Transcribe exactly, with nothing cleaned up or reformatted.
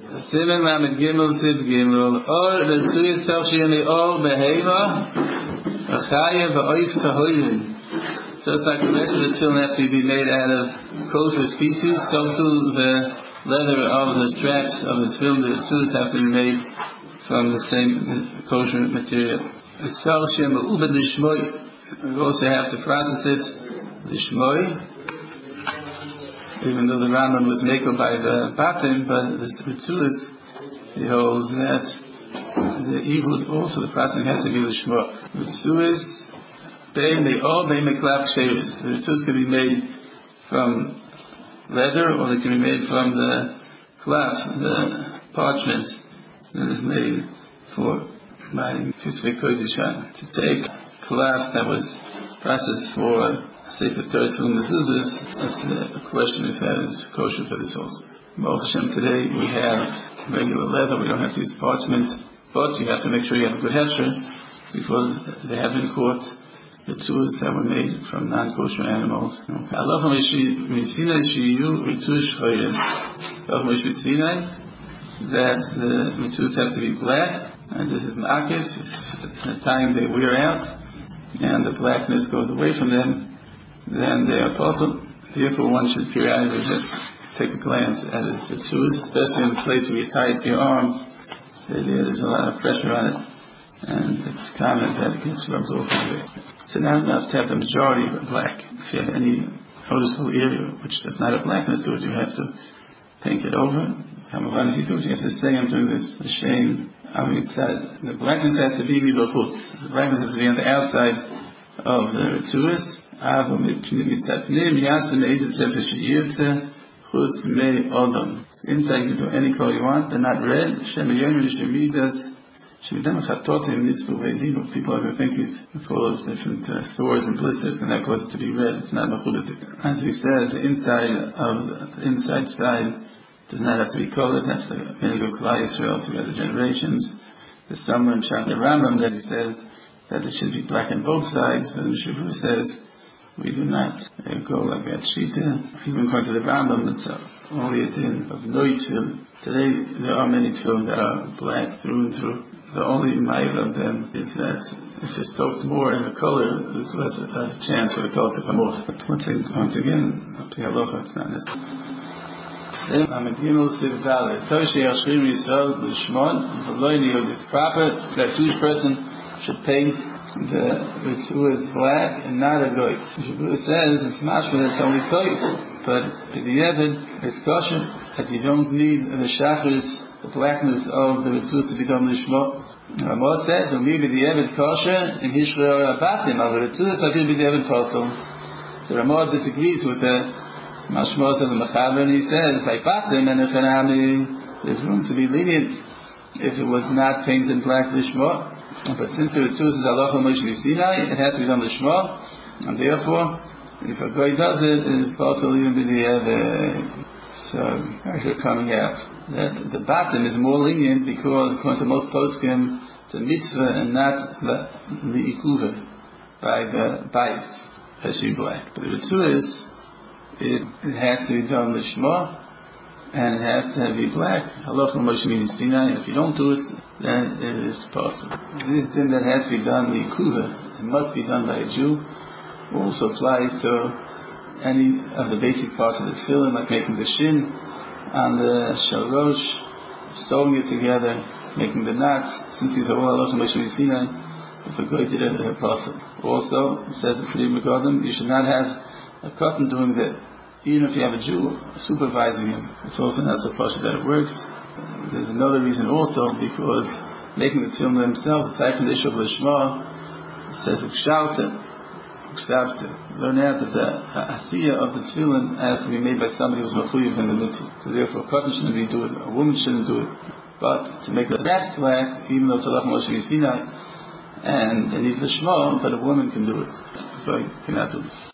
Simen Lamed Gimel Sid Gimel Or Retzuy Tavshiyani Or Beheva Achaya V'Oif Tahoyin. Just like the rest of the tefillin have to be made out of kosher species, so too the leather of the straps of the tefillin, the tefillin have to be made from the same kosher material. We also have to process it lishmoi. Even though the Rambam was makel by the batim, but the Ritzulis, he holds that the evil also the processing has to be lishmo. Ritzulis, they may all they make klap shevis. The Ritzulis can be made from leather, or they can be made from the klap, the parchment that is made for by Kisvei Kodesh. To take klap that was processed for Sefer Torah to mezuzahs, that's the question if that is kosher for this also. Baruch Hashem, today we have regular leather, we don't have to use parchment, but you have to make sure you have a good hefsher, because they have been caught the tools that were made from non-kosher animals. Allah Mishinai Shiyu Ritush Choyes. Allah Mishinai that the mitzvahs have to be black, and this is ma'akiv, the time they wear out, and the blackness goes away from them, then they are possible. Therefore, one should periodically just take a glance at his tefillin, especially in the place where you tie it to your arm. There's a lot of pressure on it, and it's common that it gets rubbed off of it. So not enough to have the majority of it black. If you have any noticeable area which does not have blackness to it, you have to paint it over. If you do it, you have to say, I'm doing this. The shame. I mean, it's that the blackness has to be midolchut. The blackness has to be on the outside of the ritzuas. Inside you can do any color you want. They're not red. People are going to think it's full of different uh, stores and blisters, and that causes it to be red. It's not mechudatik. As we said, the inside of the inside side does not have to be colored. That's the Minhag Klal Yisrael throughout the generations. There's somewhere in Shach Rambam that he said that it should be black on both sides, but the Mishabur says we do not uh, go like that. Shita, even according to the Rambam, it's uh, only a din of no tefillin. Today, there are many tefillin that are black through and through. The only mile of them is that if they're stoked more in the color, there's less a, a chance for the color to come off. But once again, once again up to halacha, it's not necessary. It's proper that Jewish person should paint the Ritzuah is black and not a goy. It says it's mashma that's only koyt, but in the Yevid it's kosher that you don't need the shachris, the blackness of the Ritzuah to become lishmo. Ramah says, and maybe the Yevid kosher in Hishra Abatim, of the Ritzuah I feel be the Yevid kosher. So Ramah disagrees with the mashma of the Mechaber, and he says by Batim and Echanami there's room to be lenient if it was not painted black lishmo. But since the Ritzuah is halacha Moshe Sinai, it has to be done lishmo, and therefore, if a guy does it, it is possible even with the uh, so actually coming out that the batim is more lenient because, according to most poskim, it's a mitzvah and not the the ikuva by the bayis that should be black. But the Ritzuah is it, it has to be done lishmo, and it has to be black. Halacha Moshe Sinai. If you don't do it, then it is possible. This thing that has to be done, the ikuva, it must be done by a Jew. Also applies to any of the basic parts of the tefillin, like making the shin on the shalrosh, sewing it together, making the knots. Since these are all halacha Moshe Sinai, if a guy did it, it's possible. Also, it says in Fridim Megadim, you should not have a cotton doing that. Even if you have a Jew supervising him, it's also not so posh that it works. There's another reason also, because making the tefillin themselves, aside from the issue of Lishma, it says Kshavta, Kshavta. Learn out that the asiyah of the tefillin has to be made by somebody who's mechuyev in the mitzvah. So therefore, a cotton shouldn't be do it, a woman shouldn't do it. But to make the back slack, even though it's halacha Moshe Sinai, and it needs Lishma, but a woman can do it. So you cannot do it.